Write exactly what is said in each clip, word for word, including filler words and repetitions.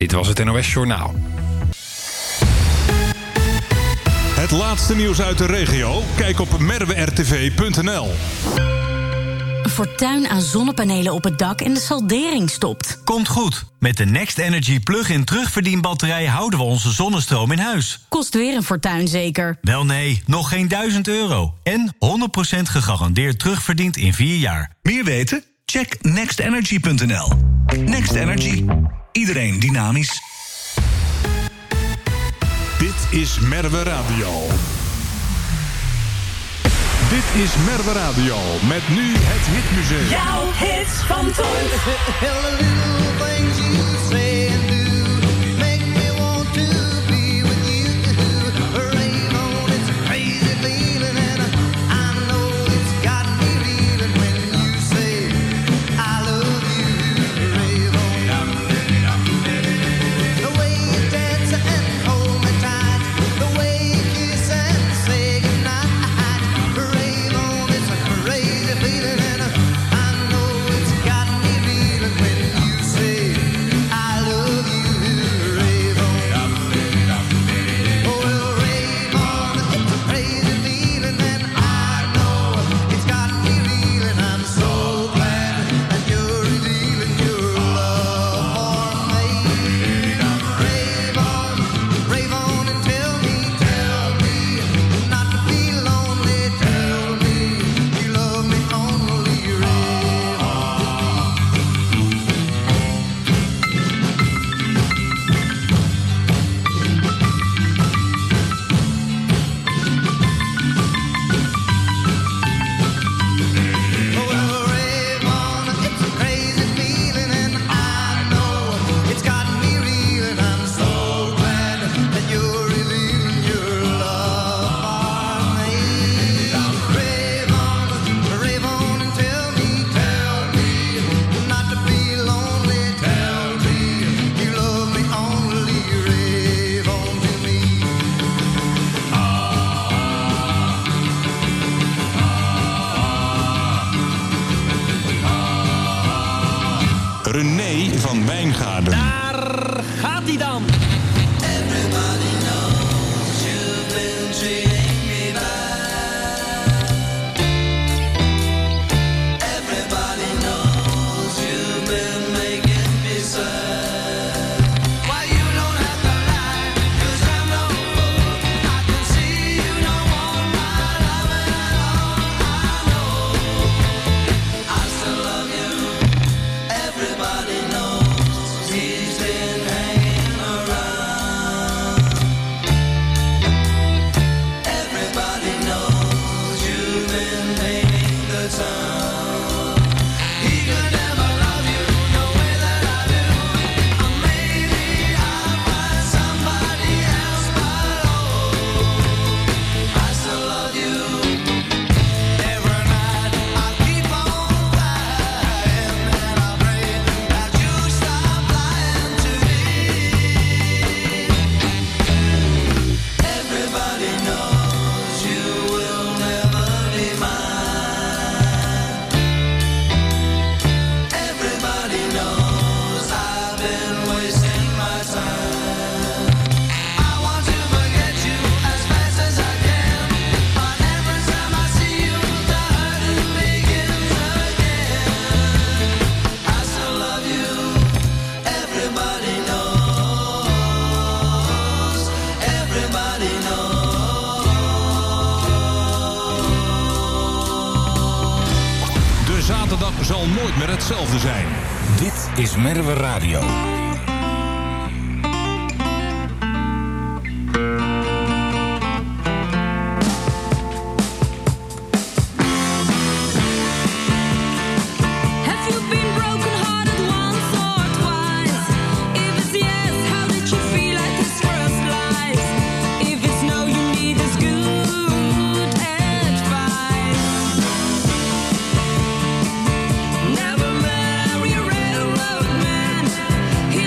Dit was het N O S Journaal. Het laatste nieuws uit de regio? Kijk op merwe r t v punt n l. Fortuin aan zonnepanelen op het dak en de saldering stopt. Komt goed. Met de Next Energy plug-in terugverdienbatterij houden we onze zonnestroom in huis. Kost weer een fortuin zeker? Wel nee, nog geen duizend euro. En honderd procent gegarandeerd terugverdiend in vier jaar. Meer weten? Check next energy punt n l. Next Energy. Iedereen dynamisch. Dit is Merwe Radio. Dit is Merwe Radio, met nu het Hitmuseum. Jouw hits van toen. All the little things you say and do make me want to be with you. Rain on, it's a crazy feeling and I know it's got me reeling when you say I love you. Rave on. The way you dance and hold me tight, the way you kiss and say goodnight. René van Wijngaarden. Daar gaat hij dan. Everybody knows you've been treating me bad. Everybody knows you've been making me sad. Why you don't have to lie, 'cause I'm no fool. I can see you don't want my love at all. I know I still love you. Everybody knows he's been hanging around. Everybody knows you've been painting the town. He could never love you the way that I do. Or maybe I'll find somebody else, but oh, I still love you. Every night I keep on flying and I pray that you stop lying to me. Everybody knows you will never be mine. Everybody knows I've been wasting my time. I want to forget you as fast as I can, but every time I see you, the hurting begins again. I still love you. Everybody knows. Everybody knows. De zaterdag zal nooit meer hetzelfde zijn. Dit is Merwe Radio. Have you been broken-hearted once or twice? If it's yes, how did you feel at this first lies? If it's no, you need this good advice. Never marry a railroad man. He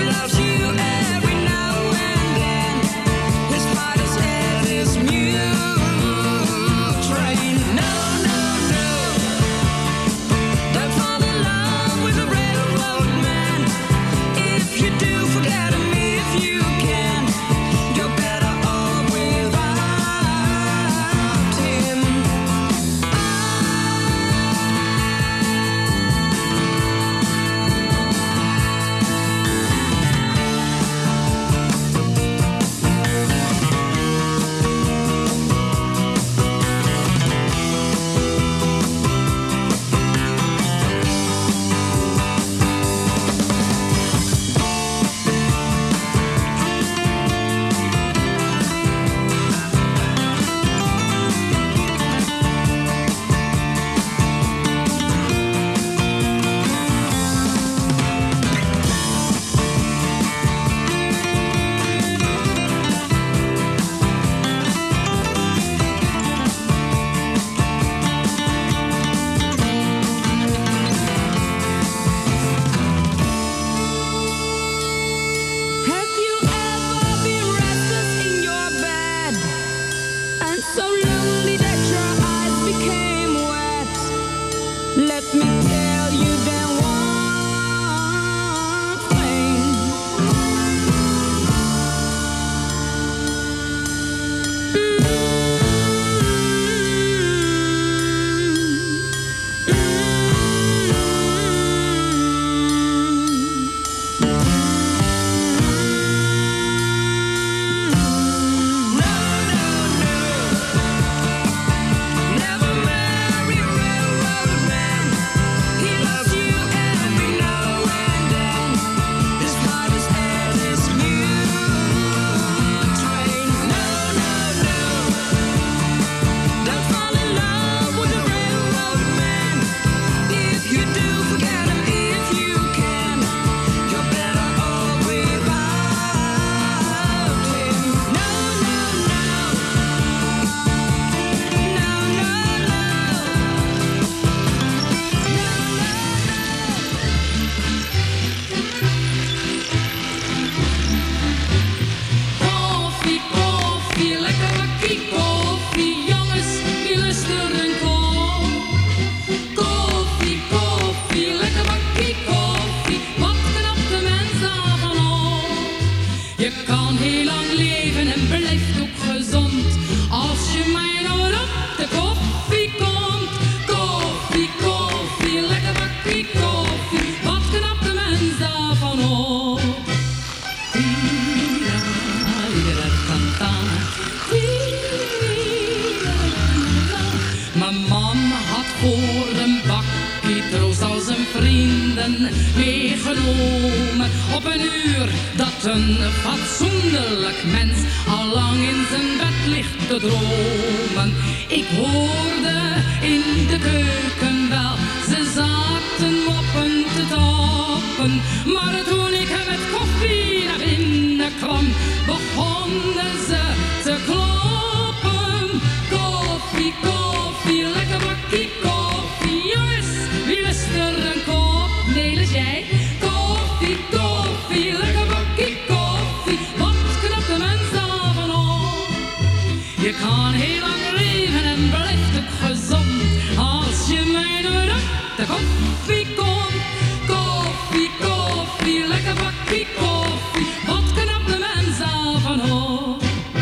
Je kan heel lang leven en blijft ook gezond. Als je mij nou op de koffie komt. Koffie, koffie, lekker bakkie koffie. Wat knapt de mens daarvan op? Mijn man had voor een bakkie troost al zijn vrienden meegenomen. Op een uur dat een fatsoenlijk mens al lang in zijn bed ligt te dromen. Ik hoorde in de keuken wel, ze zaten moppen te tappen. Maar toen ik met koffie naar binnen kwam, begonnen ze te kloppen. Koffie, koffie, lekker bakkie koffie. Jongens, wie lust er een kop? Nee, lust jij? Koffie, koffie, lekker bakkie koffie. Wat knapt de mens daarvan op? Je kan heel lang leven en blijft ook gezond. Als je mij nooit op de koffie komt. Koffie, koffie, lekker bakkie koffie. Wat knapt de mens daarvan op?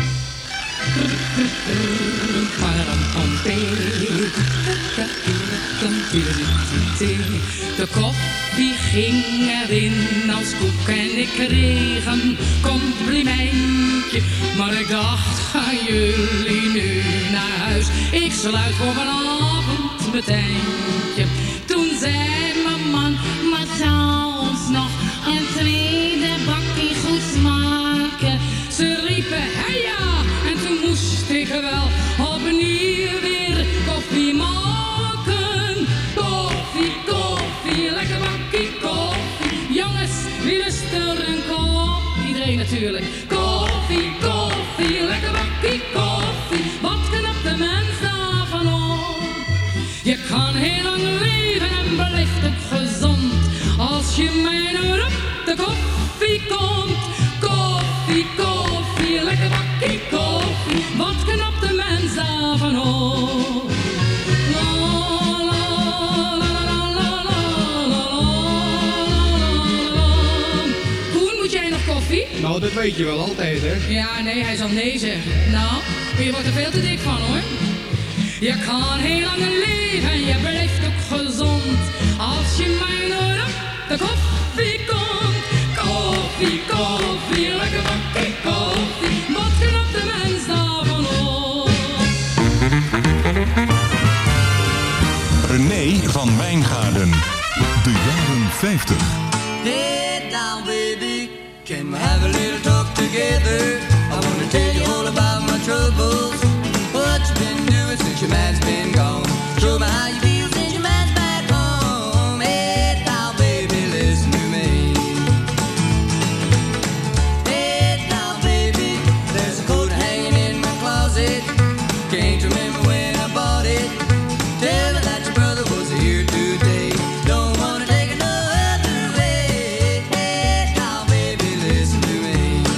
De koffie ging erin als koek en ik kreeg een complimentje. Maar ik dacht, gaan jullie nu naar huis? Ik sluit voor vanavond mijn tentje. Toen zei mijn man, maar zou ons nog een tweede bakkie goed smaken? Ze riepen, hey ja, en toen moest ik wel opnieuw weer koffie maken. Koffie, koffie, lekker bakkie koffie. Jongens, wie lust er een kop? Iedereen natuurlijk. Koffie, koffie, lekker bakkie koffie. Wat knapt de mens daarvan op? Je kan heel lang leven en blijft ook gezond. Als je mij nou op de koffie komt. Koffie, koffie, lekker bakkie koffie. Wat knapt de mens daarvan op? Nou, dat weet je wel altijd, hè? Ja, nee, hij zal nee zeggen. Nou, je wordt er veel te dik van, hoor. Je kan heel lang leven en je blijft ook gezond. Als je mij nooit op de koffie komt. Koffie, koffie, lekker bakkie koffie. Wat knapt de mens daarvan op? René van Wijngaarden. De jaren vijftig. Hey now baby, can we have a little talk together? I want to tell you all about my troubles. What you been doing since your man's been gone? Show me how you feel since your man's back home. Hey now baby, listen to me. Hey now baby, there's a coat hanging in my closet. Can't remember when I bought it. Tell me that your brother was here today. Don't wanna take it no other way. Hey now baby, listen to me.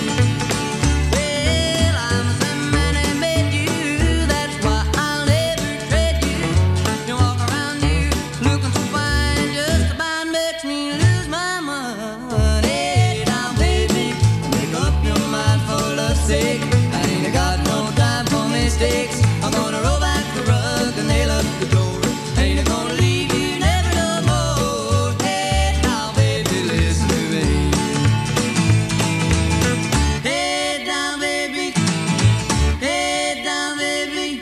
Well, I'm the man that made you. That's why I'll never trade you. You walk around here looking so fine, just about makes me lose my mind. Hey now baby, make up your mind for love's sake. I ain't got no time for mistakes. I'm gonna roll back the rug and nail up the door. Ain't gonna leave you never no more. Hey now baby, listen to me. Hey now baby, hey now baby.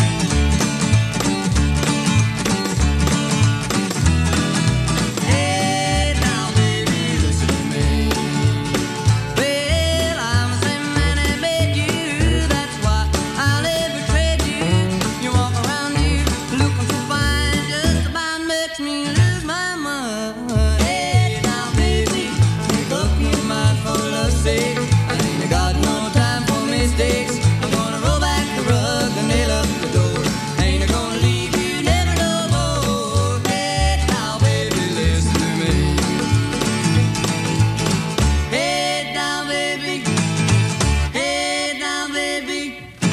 Hey now baby, listen to me. Well, I'm the same man that made you. That's why I'll never trade you. You walk around here looking so fine, just about makes me lose my mind. Hey now baby, make up your mind for love's sake. I ain't got no time for mistakes. I'm gonna roll back the rug and nail up the door. Ain't gonna leave you never no more. Hey now baby, listen to me. Hey now baby, hey now baby.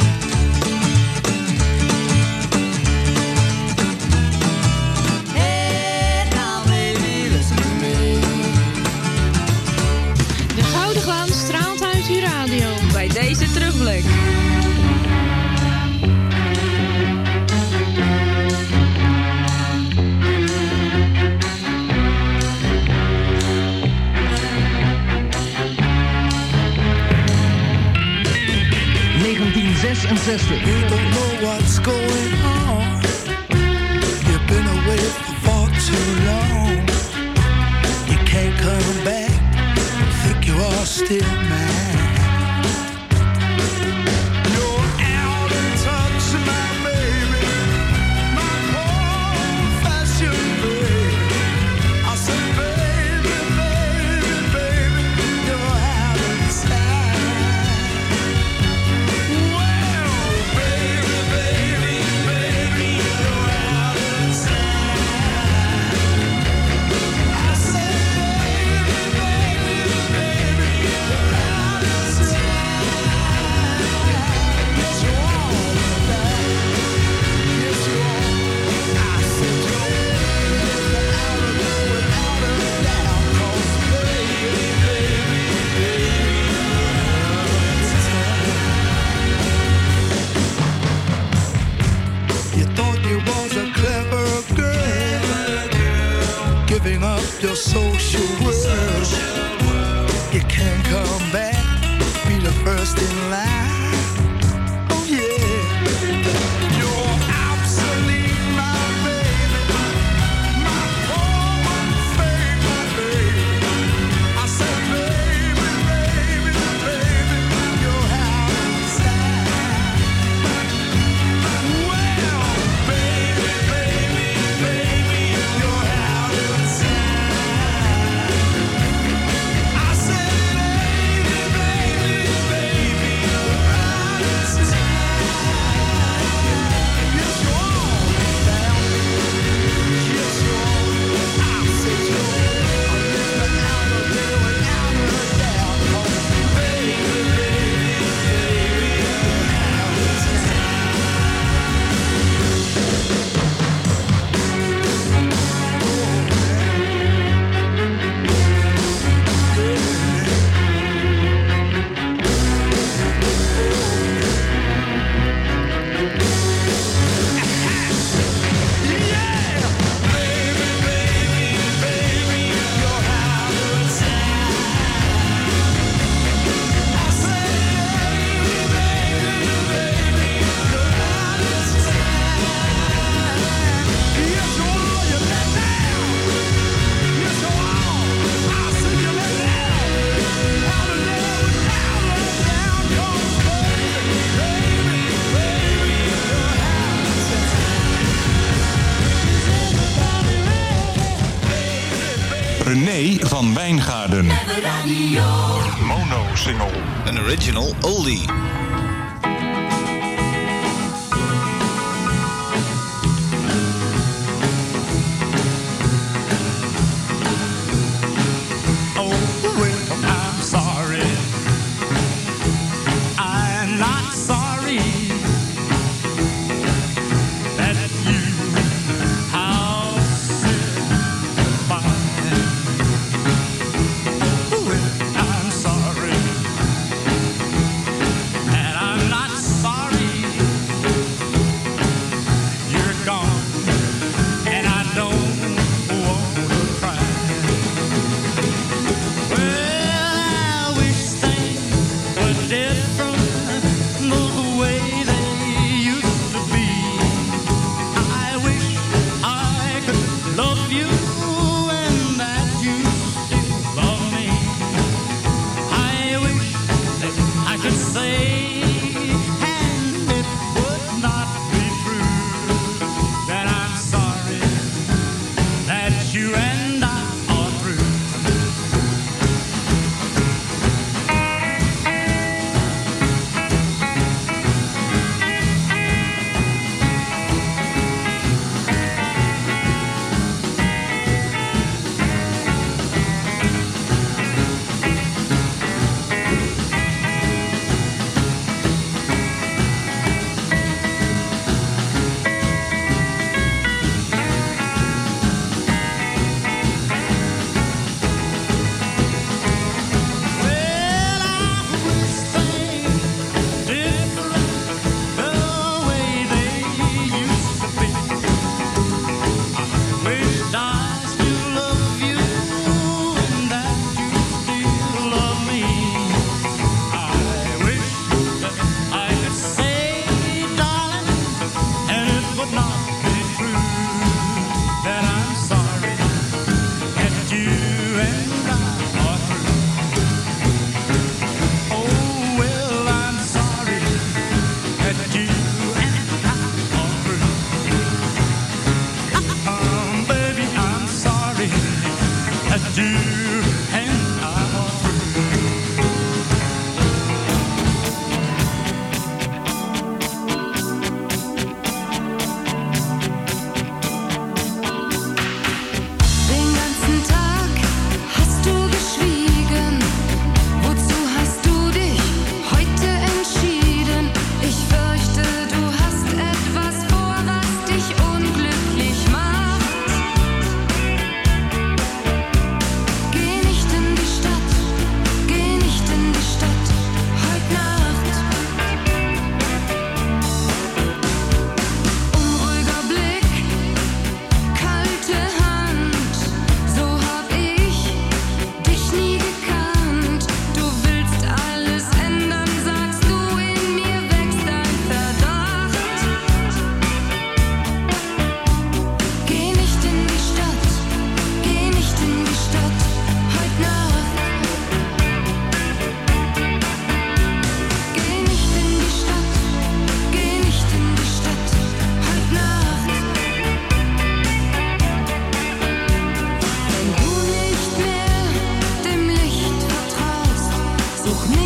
Hey now baby, listen to me. De gouden glans straalt uit uw deze terugblik. negentien zesenzestig. You don't know what's going on. You've been away for far too long. You can't come back. Think you are still mine. You're out of touch, my baby. My old-fashioned baby. I said, baby, baby, baby, you're out of time. Giving up your social world. You can't come back, be the first in line. Oh yeah, you're obsolete, my baby, my poor unfaithful baby. I said, baby, baby, baby, you're out of time. Well, baby, baby, baby, you're out of René van Wijngaarden. Mono-single. Een original oldie. I'm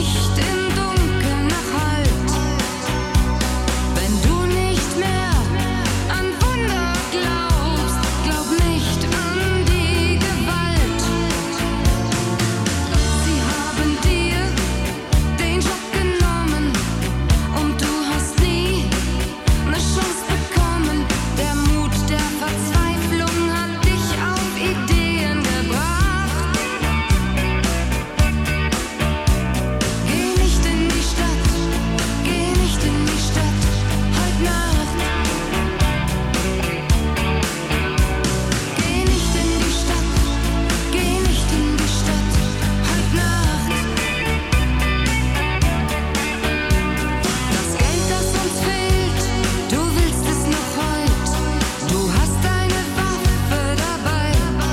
Licht im Dunkeln nach Halt. Wenn du nicht mehr an Wunder glaubst, glaub nicht an die Gewalt. Sie haben dir den Job genommen und du hast nie eine Chance bekommen. Der Mut der Verzweiflung hat dich auf Ideen gebracht. Geh nicht in die Stadt, geh nicht in die Stadt, heute Nacht. Geh nicht in die Stadt, geh nicht in die Stadt, heute Nacht. Das Geld, das uns fehlt, du willst es noch heut. Du hast deine Waffe dabei.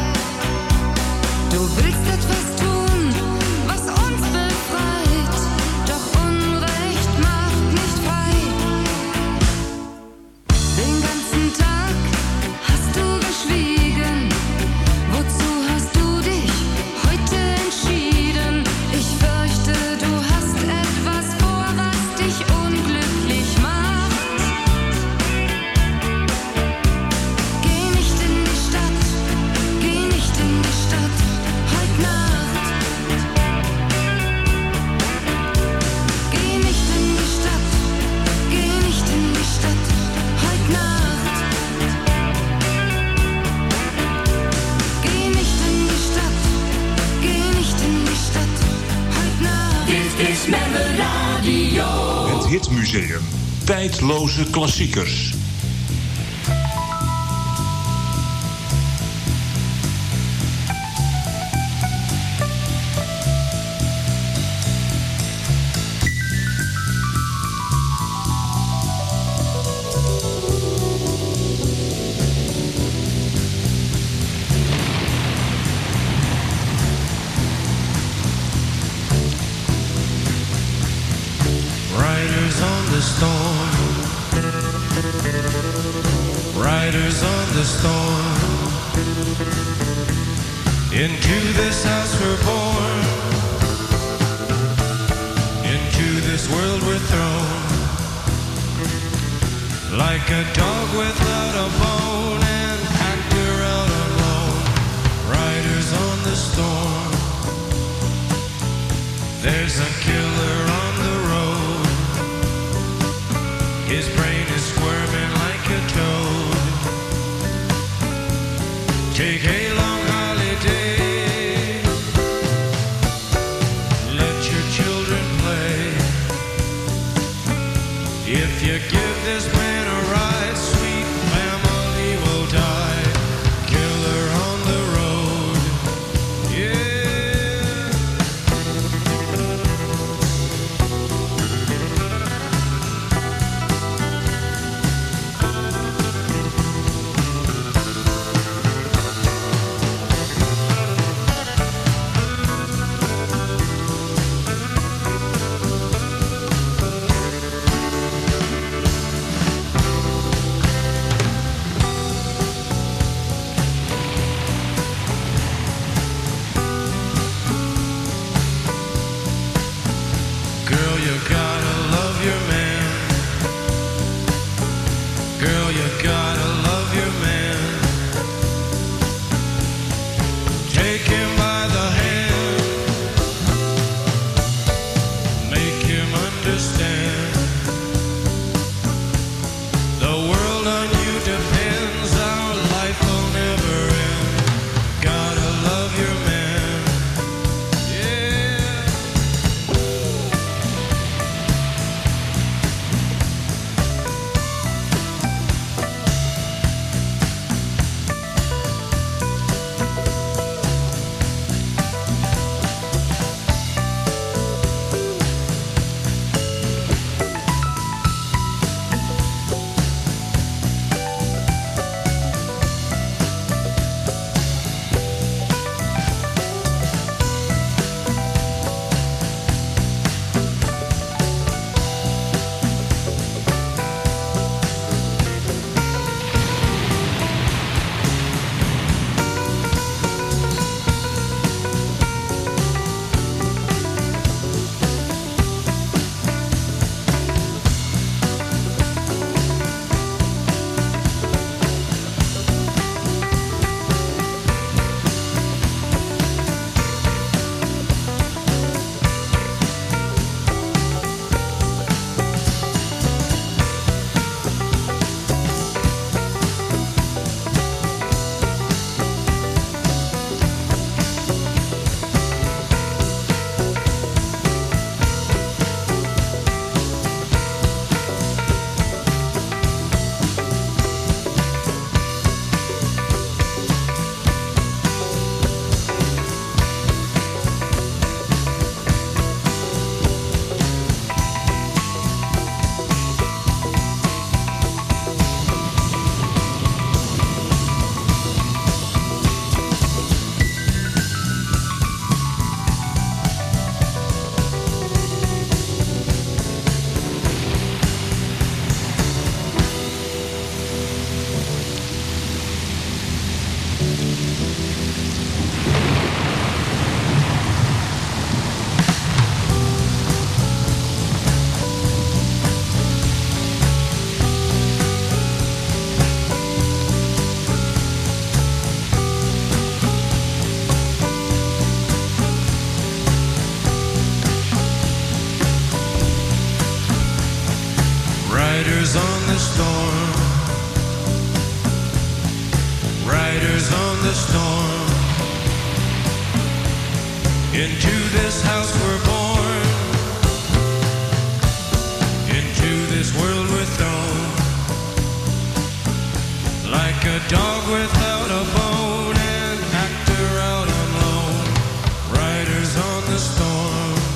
Du willst etwas tun, was uns befreit. Doch Unrecht macht nicht frei. Den ganzen Tag hast du geschwiegen. Wozu hast du dich heute entschieden? Ich fürchte, du hast etwas vor, was dich unglücklich macht. Geh nicht in die Stadt, geh nicht in die Stadt, heute Nacht. Geh nicht in die Stadt, geh nicht in die Stadt, heute Nacht. Geh nicht in die Stadt, geh nicht in die Stadt, heute Nacht. Dit is Merwe Radio. Het Hitmuseum. Tijdloze klassiekers. Riders on the storm, riders on the storm. Into this house we're born, into this world we're thrown. Like a dog without a bone, and packed we're out alone. Riders on the storm. There's a killer on the road. His brain is squirming like a toad. Take a long holiday. Let your children play. If you give this man a ride, sweet family will die. Killer on the road. Yeah. Riders on the storm, riders on the storm. Into this house we're born, into this world we're thrown, like a dog without a bone, an actor out on loan. Riders on the storm.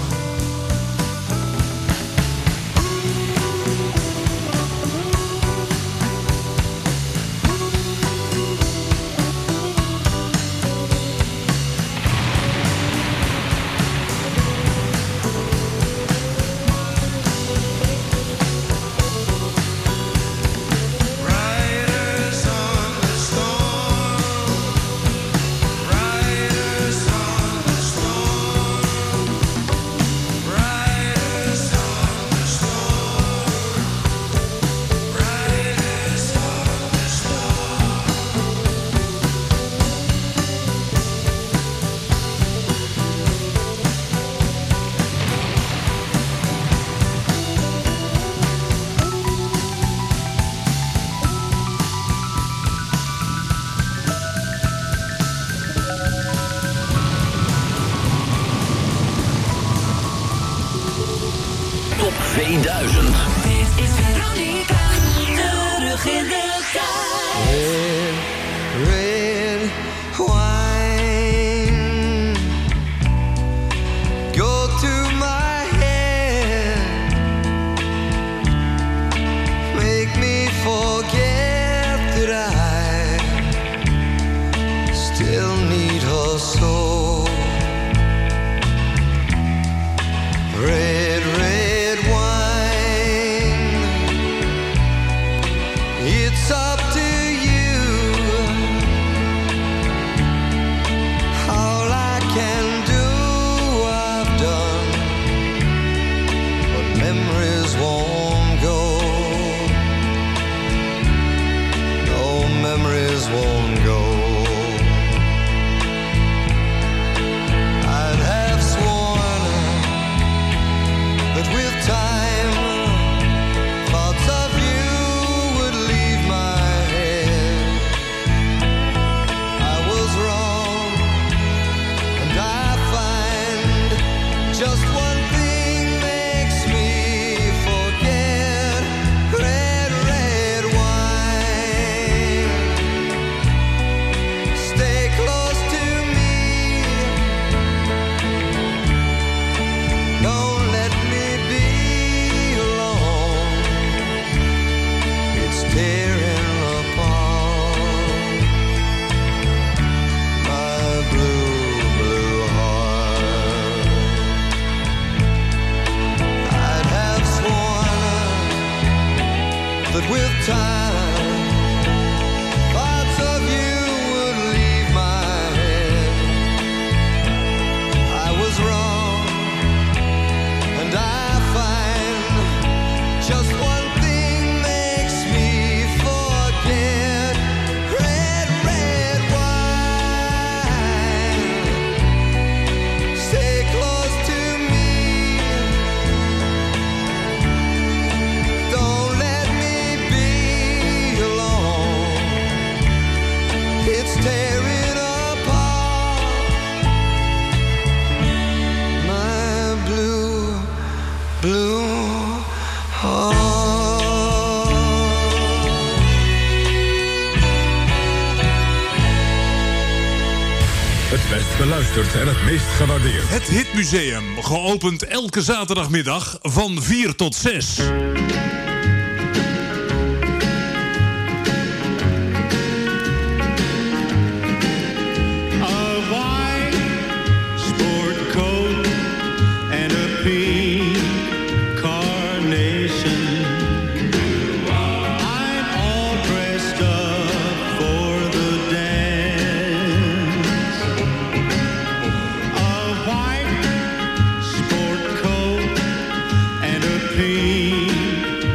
tweeduizend. Dit is Veronica, terug in de tijd. Red, red wine, go to my head, make me forget that I still need her so. Red, red wine, it's up to you. All I can do, I've done, but memories won't go. No, memories won't go. I'd have sworn that with time, thoughts of you would leave my head. I was wrong, and I find just one thing makes me forget. Red, red wine, stay close to me. Don't let me be alone. It's tearing apart my blue, blue heart. I'd have sworn that with time, thoughts of you would leave my head. I was wrong, and I find just one thing makes me forget. Red, red wine, stay close to me. Don't let me be alone. It's tearing apart my blue, blue heart. Het best beluisterd en het meest gewaardeerd. Het Hitmuseum, geopend elke zaterdagmiddag van vier tot zes. A white sport coat and a pink carnation. I'm all dressed up for the dance. A white sport coat and a pink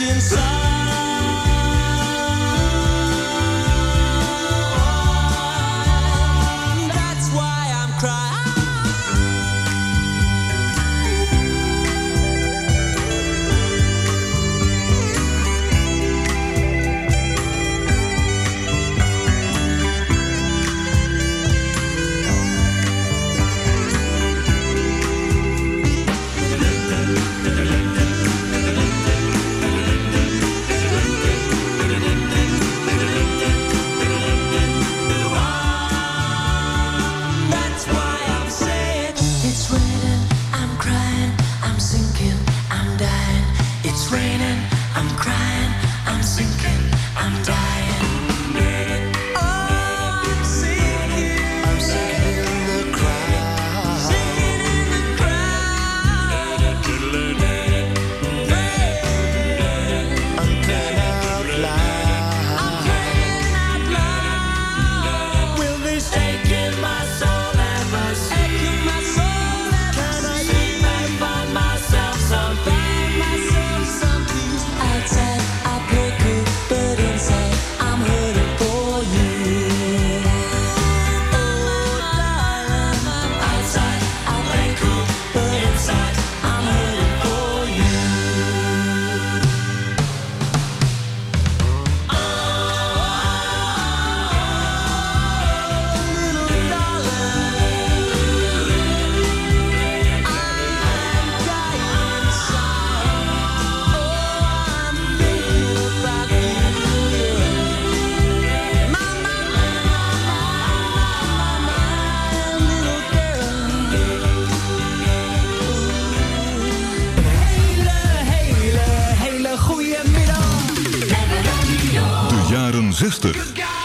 zestig.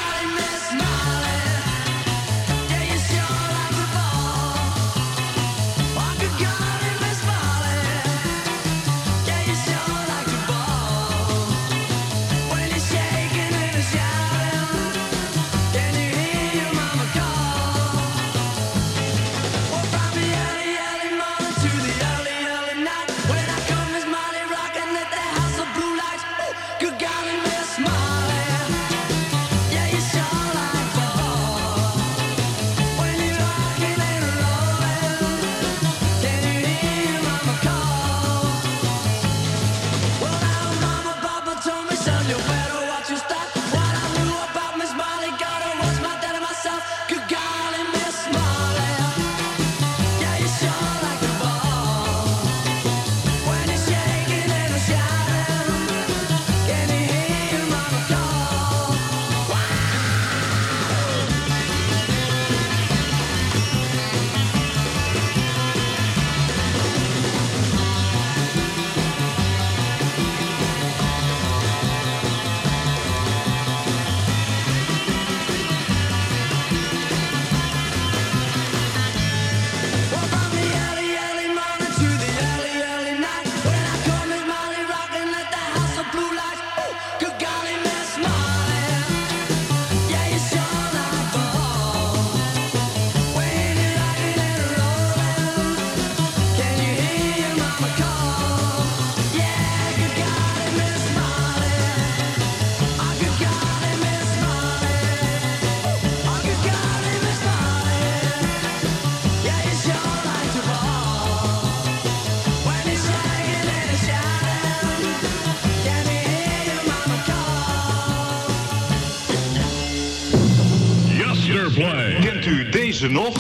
Kent u deze nog?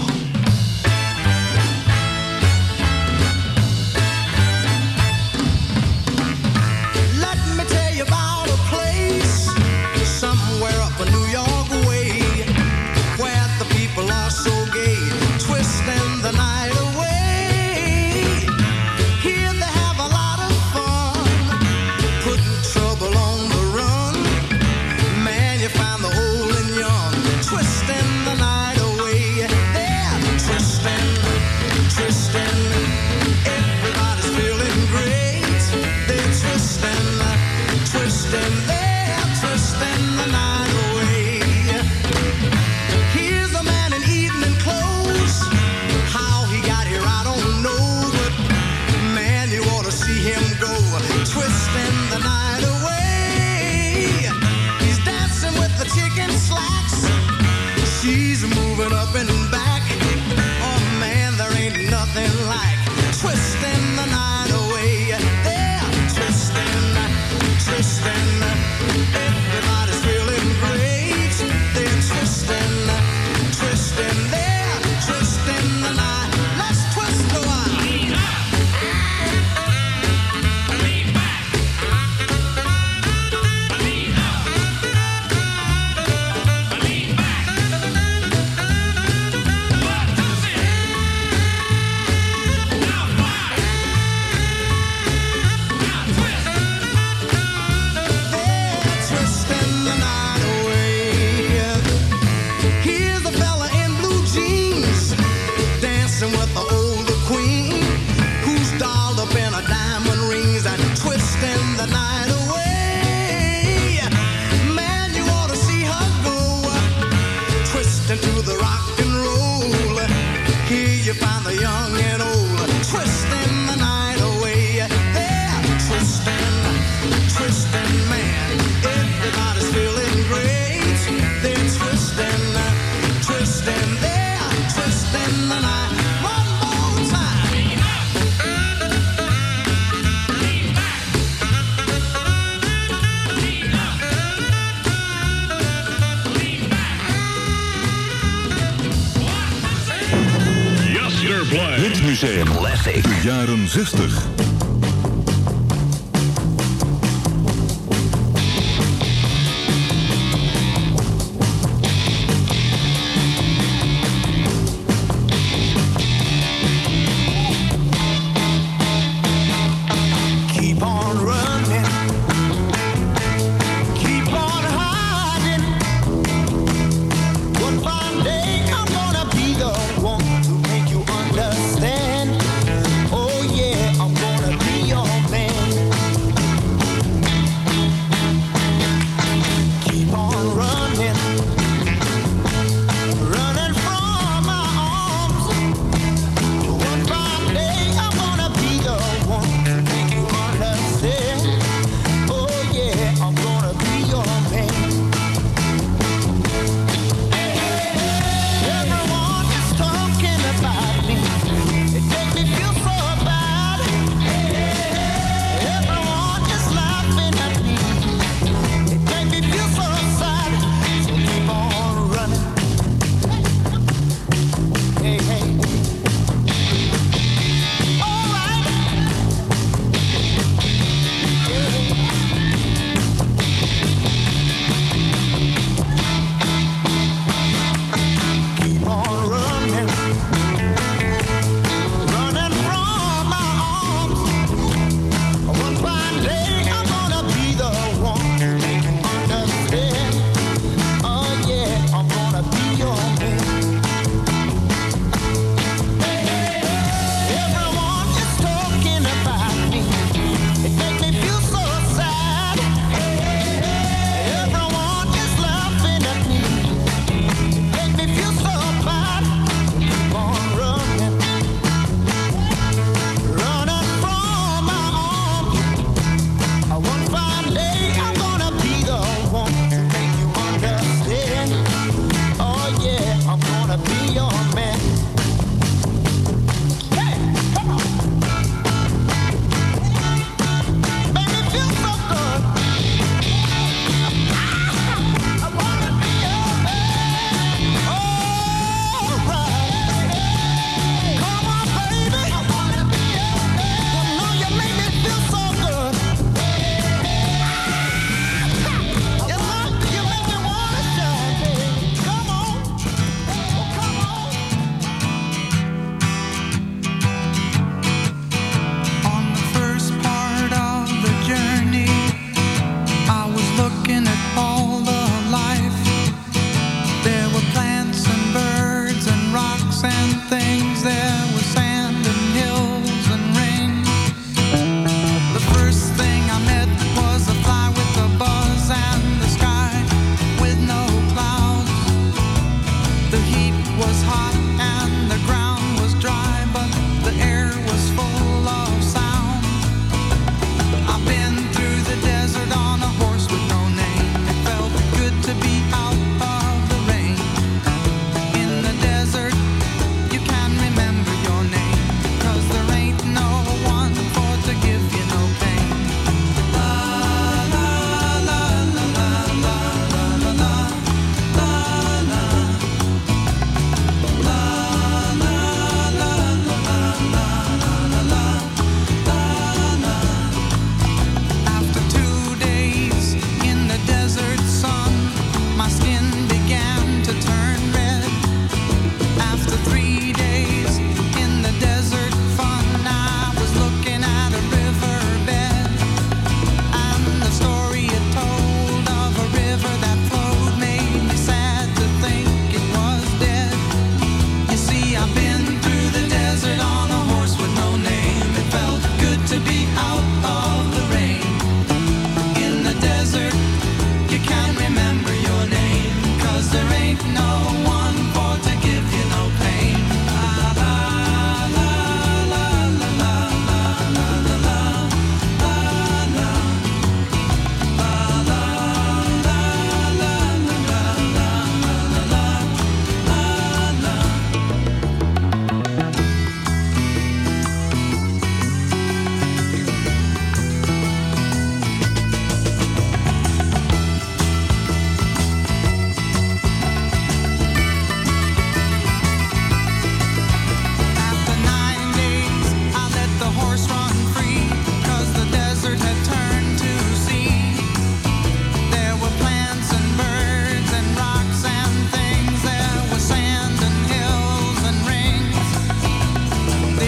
Let me tell you about a place somewhere up in New York way, where the people are so gay, twisting the night away. Here they have a lot of fun, putting trouble on the run. Man, you find the old and young twisting the night away. They're twisting, twisting. Everybody's feeling great. They're twisting, twisting. They're twisting the night away. Here's a man in evening clothes. How he ain't nothing like twisting the night away. They're twisting, twisting. Everybody's feeling great. They're twisting, twisting. They're twisting the night. Let's twist a while. Lean up. Lean back. Lean up. Lean back. One, two, three. Now five. Now twist. They're twisting the night away. Here's a fella in blue jeans dancing with the older queen who's dolled up in her diamond rings and twisting the night away. Man, you ought to see her go, twisting to the rock and roll. Here you find the young and old, twisting the night away. They're twisting, twisting, man. Everybody's feeling great. They're twisting, twisting, they're twisting the night. One more time. Lean up. Lean back. Lean up. Lean back. One, two, three. Jasperplein. Hitmuseum. Classic. De jaren zestig. Keep on running. Keep on hiding. One fine day I'm gonna be the one to make you understand. Oh yeah, I'm gonna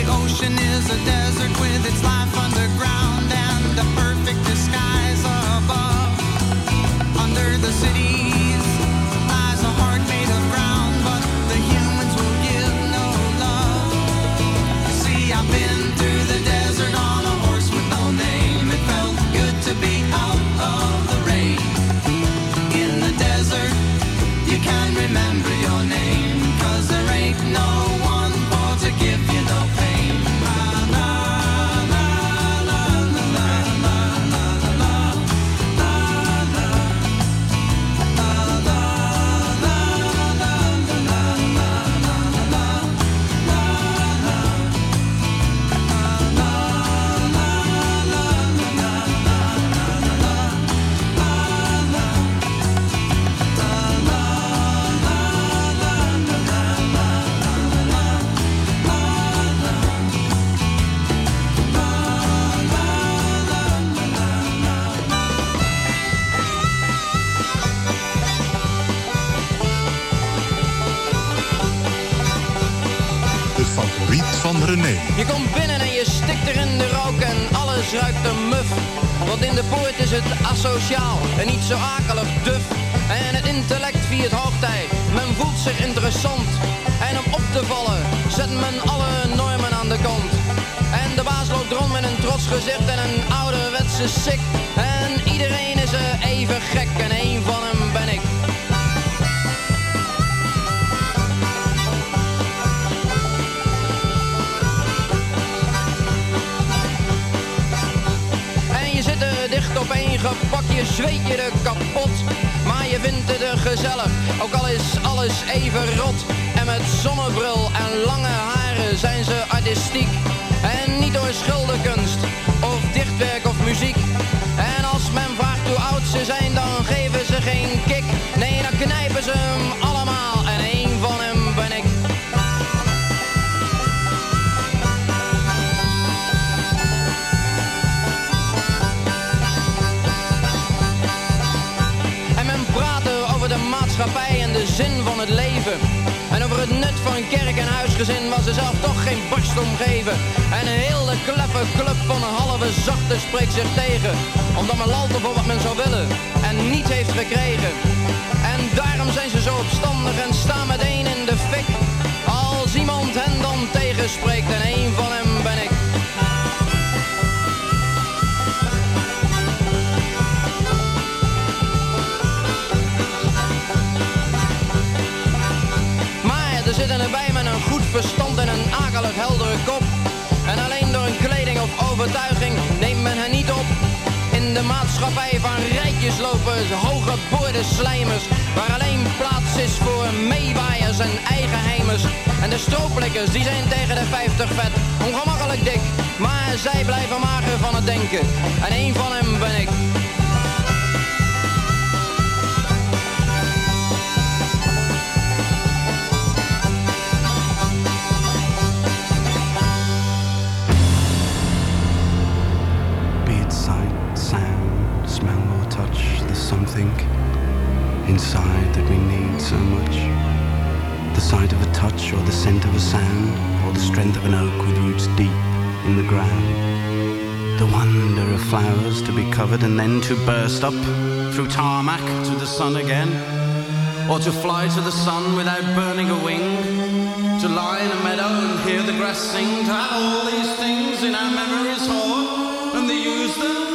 ocean is a desert with its life underground and the perfect disguise above. Under the cities lies a heart made of ground, but the humans will give no love. You see, I've been through the desert on a horse with no name. It felt good to be out of the rain. In the desert, you can remember your name, 'cause there ain't no one for to give you no pain. La, la, la, la, la, la, la, la, la, la, la, la, la, De favoriet van René. Je komt binnen en je stikt er in de rook en alles ruikt er muf. Want in de poort is het asociaal en niet zo akelig duf. En het intellect viert hoogtij, men voelt zich interessant. En om op te vallen zet men alle normen aan de kant. En de baas loopt rond met een trots gezicht en een ouderwetse sik. En iedereen is er even gek en één van hem ben ik. Dicht op één gepakt, je zweet je er kapot. Maar je vindt het er gezellig, ook al is alles even rot. En met zonnebril en lange haren zijn ze artistiek. En niet door schilderkunst, of dichtwerk of muziek. En als men vraagt hoe oud ze zijn, dan geven ze geen kick. Nee, dan knijpen ze hem allemaal en één van hem ben ik. De maatschappij en de zin van het leven. En over het nut van kerk en huisgezin was er zelf toch geen barst omgeven. En heel de kleffe club van een halve zachte spreekt zich tegen. Omdat men lalt voor wat men zou willen en niet heeft gekregen. En daarom zijn ze zo opstandig en staan meteen in de fik. Als iemand hen dan tegenspreekt en één van hem ben ik. Er zitten erbij met een goed verstand en een akelig heldere kop. En alleen door een kleding of overtuiging neemt men hen niet op. In de maatschappij van rijtjeslopers, hooggeboorde slijmers. Waar alleen plaats is voor meewaaiers en eigenheimers. En de strooplikkers die zijn tegen de vijftig vet, ongemakkelijk dik. Maar zij blijven mager van het denken. En één van hem ben ik. Inside that we need so much. The sight of a touch or the scent of a sound, or the strength of an oak with roots deep in the ground. The wonder of flowers to be covered and then to burst up through tarmac to the sun again, or to fly to the sun without burning a wing, to lie in a meadow and hear the grass sing, to have all these things in our memories hoard and to use them